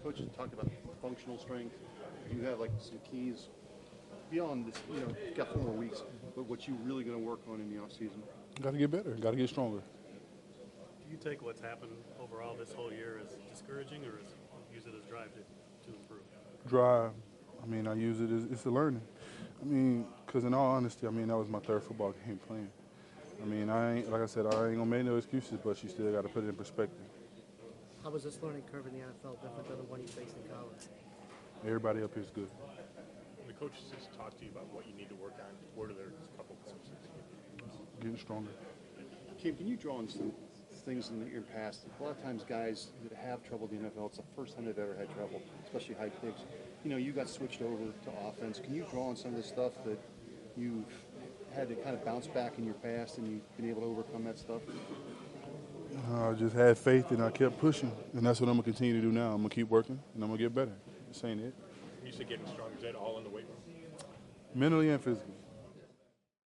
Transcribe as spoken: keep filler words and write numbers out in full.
coaches talked about functional strength. You have like some keys beyond this. You know, you've got four more weeks, but what you really going to work on in the off season? Got to get better. Got to get stronger. Do you take what's happened overall this whole year as discouraging, or as, use it as drive to, to improve? Drive. I mean, I use it as it's a learning. I mean, because in all honesty, I mean, that was my third football game playing. I mean, I ain't, like I said, I ain't gonna make no excuses, but you still got to put it in perspective. How was this learning curve in the N F L different than the one you faced in college? Everybody up here is good. The coaches just talk to you about what you need to work on. What are their couple of specifics? Getting stronger. Kim, can you draw on some things in your past? A lot of times guys that have trouble in the N F L, it's the first time they've ever had trouble, especially high picks. You know, you got switched over to offense. Can you draw on some of the stuff that you've had to kind of bounce back in your past and you've been able to overcome that stuff? I just had faith and I kept pushing, and that's what I'm going to continue to do now. I'm going to keep working, and I'm going to get better. This ain't it. You said getting strong. Is that all in the weight room? Mentally and physically.